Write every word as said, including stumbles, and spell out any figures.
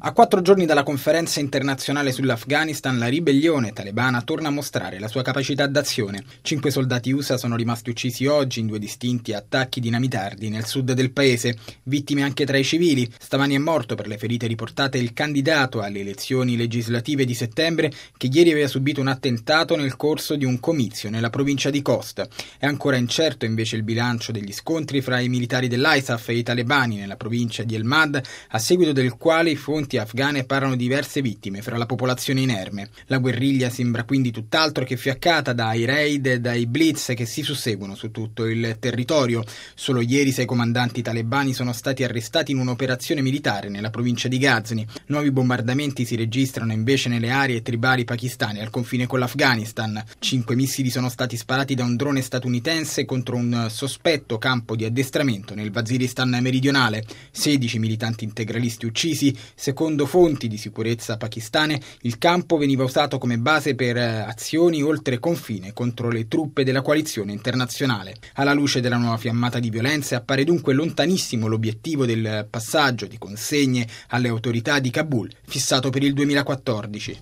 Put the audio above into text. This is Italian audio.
A quattro giorni dalla conferenza internazionale sull'Afghanistan, la ribellione talebana torna a mostrare la sua capacità d'azione. Cinque soldati U S A sono rimasti uccisi oggi in due distinti attacchi dinamitardi nel sud del paese, vittime anche tra i civili. Stamani è morto per le ferite riportate il candidato alle elezioni legislative di settembre che ieri aveva subito un attentato nel corso di un comizio nella provincia di Khost. È ancora incerto invece il bilancio degli scontri fra i militari dell'ISAF e i talebani nella provincia di Helmand, a seguito del quale i fonti afghane parlano di diverse vittime fra la popolazione inerme. La guerriglia sembra quindi tutt'altro che fiaccata dai raid e dai blitz che si susseguono su tutto il territorio. Solo ieri sei comandanti talebani sono stati arrestati in un'operazione militare nella provincia di Ghazni. Nuovi bombardamenti si registrano invece nelle aree tribali pakistane al confine con l'Afghanistan. Cinque missili sono stati sparati da un drone statunitense contro un sospetto campo di addestramento nel Waziristan meridionale. sedici militanti integralisti uccisi. Secondo Secondo fonti di sicurezza pakistane, il campo veniva usato come base per azioni oltre confine contro le truppe della coalizione internazionale. Alla luce della nuova fiammata di violenze appare dunque lontanissimo l'obiettivo del passaggio di consegne alle autorità di Kabul, fissato per il duemilaquattordici.